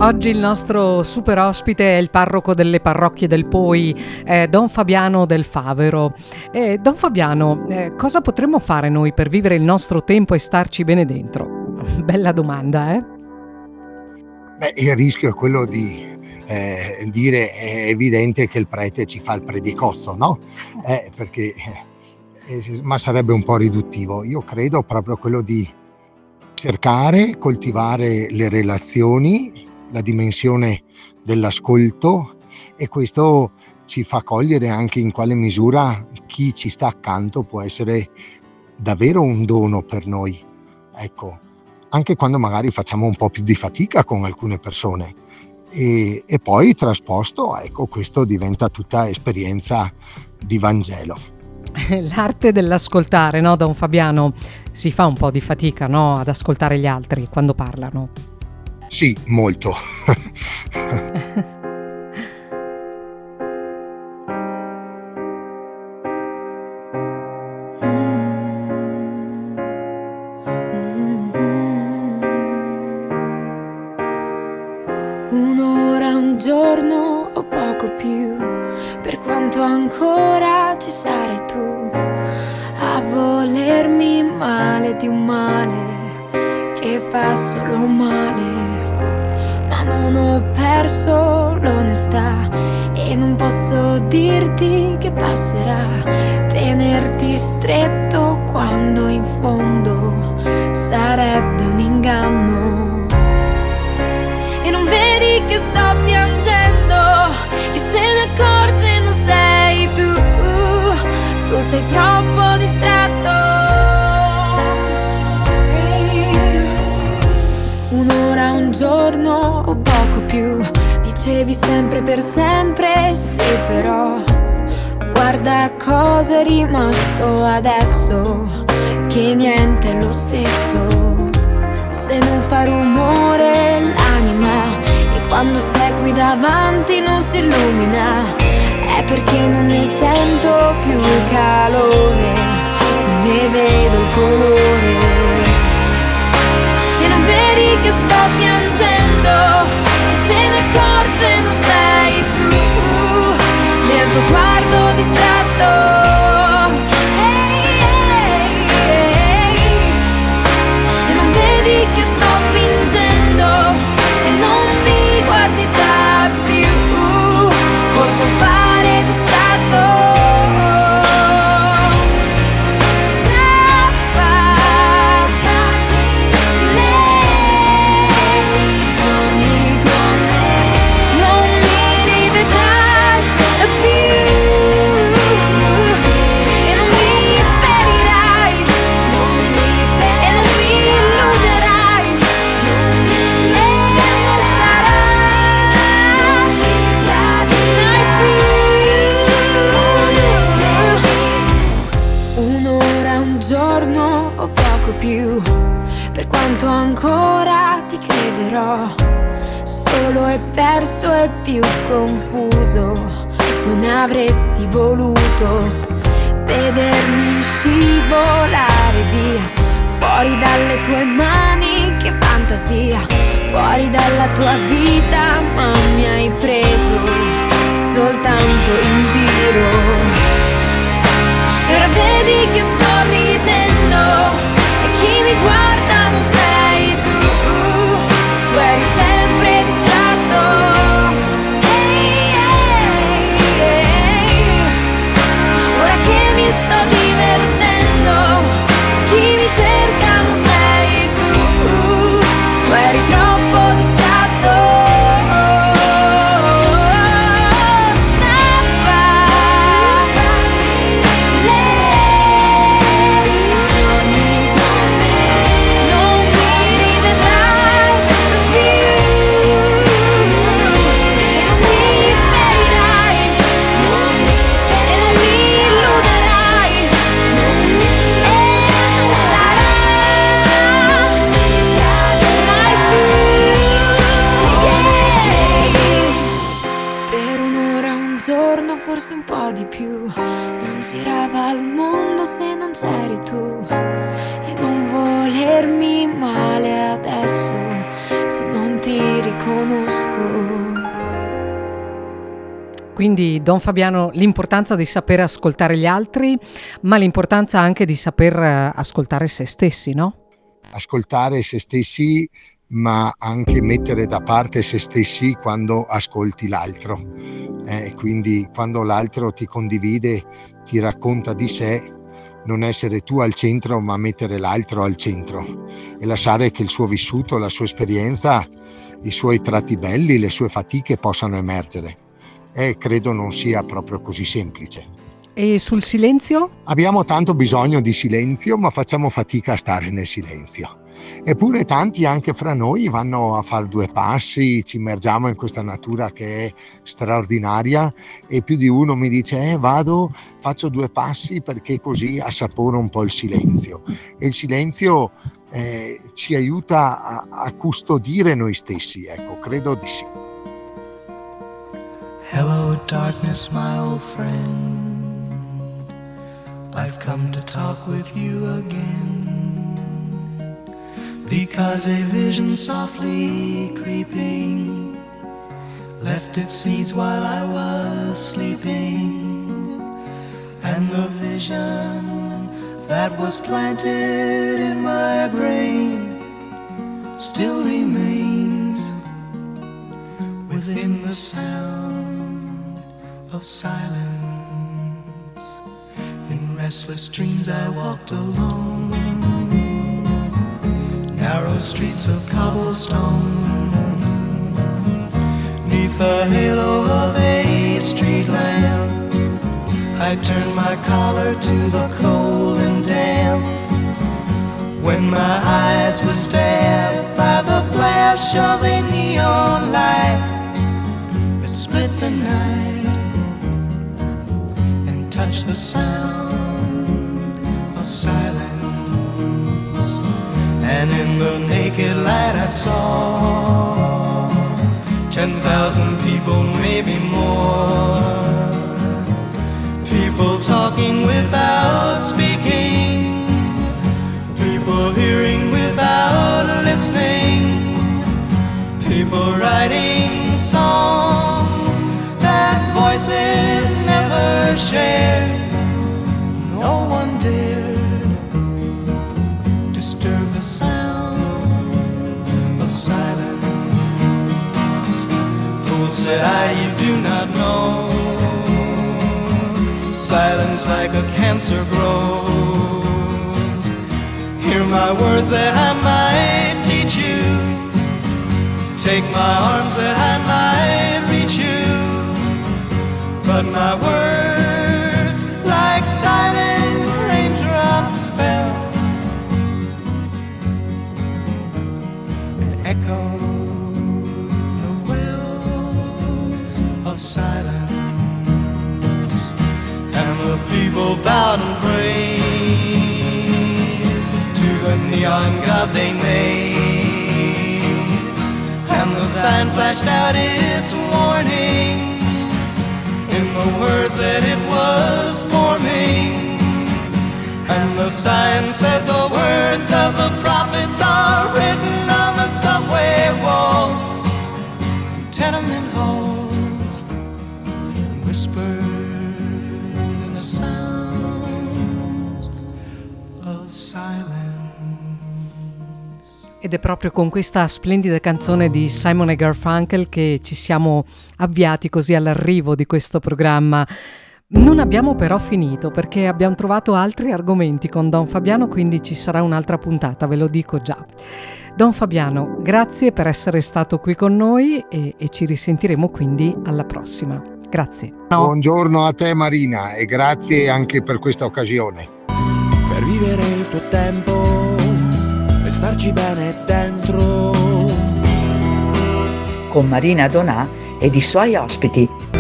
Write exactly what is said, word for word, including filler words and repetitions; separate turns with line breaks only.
Oggi il nostro super ospite è il parroco delle parrocchie del Poi, eh, Don Fabiano del Favero. Eh, Don Fabiano, eh, cosa potremmo fare noi per vivere il nostro tempo e starci bene dentro? Bella domanda, eh?
Beh, il rischio è quello di eh, dire è evidente che il prete ci fa il predicozzo, no? Eh, perché, eh, ma sarebbe un po' riduttivo. Io credo proprio quello di cercare, coltivare le relazioni, la dimensione dell'ascolto, e questo ci fa cogliere anche in quale misura chi ci sta accanto può essere davvero un dono per noi. Ecco, anche quando magari facciamo un po' più di fatica con alcune persone, e, e poi trasposto, ecco, questo diventa tutta esperienza di Vangelo.
L'arte dell'ascoltare, no, Don Fabiano? Si fa un po' di fatica, no, ad ascoltare gli altri quando parlano.
Sì, molto.
Un'ora, un giorno o poco più, per quanto ancora ci sarai tu a volermi male di un male che fa solo male. Ma non ho perso l'onestà e non posso dirti che passerà, tenerti stretto quando in fondo sarebbe un inganno. E non vedi che sto piangendo, chi se ne accorge non sei tu, tu sei troppo distratto. Un'ora, un giorno o poco più, dicevi sempre per sempre, sì però guarda cosa è rimasto adesso, che niente è lo stesso. Se non fa rumore l'anima e quando sei qui davanti non si illumina, è perché non ne sento più il calore, non ne vedo il colore. E non vedi che sto piangendo, chi se ne accorge non sei tu, nel tuo sguardo distratto. Che sto fingendo e non mi guardi già più, col tuo fare distratto. Strappati lei, giorni con me, non mi rivedrai più e non mi ferirai, non mi fer- e non mi illuderai. Più, per quanto ancora ti crederò, solo e perso e più confuso, non avresti voluto vedermi scivolare via, fuori dalle tue mani, che fantasia, fuori dalla tua vita, ma mi hai preso soltanto in giro. E ora vedi che sto ridendo, chi mi guarda non sei tu, tu eri sempre distratto. Hey, hey, hey. Ora che mi sto divertendo, chi mi cerca non sei tu, tu eri troppo distratto. Strappati lei, giorni con me, non mi rivedrai più e non mi ferirai, non mi fer- e non mi illuderai, non mi e non sarà mai più. Yeah. Per un'ora, un giorno, forse un po' di più, non girava il mondo se non c'eri tu. E non volermi male adesso, se non ti ricordi conosco.
Quindi, Don Fabiano, l'importanza di sapere ascoltare gli altri, ma l'importanza anche di saper ascoltare se stessi, no?
Ascoltare se stessi, ma anche mettere da parte se stessi quando ascolti l'altro. Eh, quindi quando l'altro ti condivide, ti racconta di sé, non essere tu al centro, ma mettere l'altro al centro e lasciare che il suo vissuto, la sua esperienza, i suoi tratti belli, le sue fatiche possano emergere. E credo non sia proprio così semplice.
E sul silenzio?
Abbiamo tanto bisogno di silenzio, ma facciamo fatica a stare nel silenzio. Eppure tanti anche fra noi vanno a fare due passi, ci immergiamo in questa natura che è straordinaria e più di uno mi dice eh, vado, faccio due passi perché così assaporo un po' il silenzio. E il silenzio eh, ci aiuta a, a custodire noi stessi, ecco, credo di sì.
Hello darkness, my old friend, I've come to talk with you again, because a vision softly creeping left its seeds while I was sleeping, and the vision that was planted in my brain still remains within the sound of silence. In restless dreams I walked alone, narrow streets of cobblestone, neath the halo of a street lamp. I turned my collar to the cold and damp, when my eyes were stabbed by the flash of a neon light that split the night and touched the sound of silence. And in the naked light I saw ten thousand people, maybe more, people talking without speaking, people hearing without listening, people writing songs that voices never shared. No one dared disturb the sound of silence. Fool, said I, you do not know, silence like a cancer grows. Hear my words that I might teach you, take my arms that I might reach you, but my words like silent raindrops fell and echoed the wells of silence. And the people bowed and prayed to the neon god they made, and the sign flashed out its warning in the words that it was forming. And the sign said the words of the prophets are written on the subway walls, tenement halls, whispered in the sounds of silence.
Ed è proprio con questa splendida canzone di Simon e Garfunkel che ci siamo avviati così all'arrivo di questo programma. Non abbiamo però finito, perché abbiamo trovato altri argomenti con Don Fabiano, quindi ci sarà un'altra puntata, ve lo dico già. Don Fabiano, grazie per essere stato qui con noi e, e ci risentiremo quindi alla prossima. Grazie.
No. Buongiorno a te Marina e grazie anche per questa occasione.
Per vivere il tuo tempo e starci bene dentro.
Con Marina Donà ed i suoi ospiti.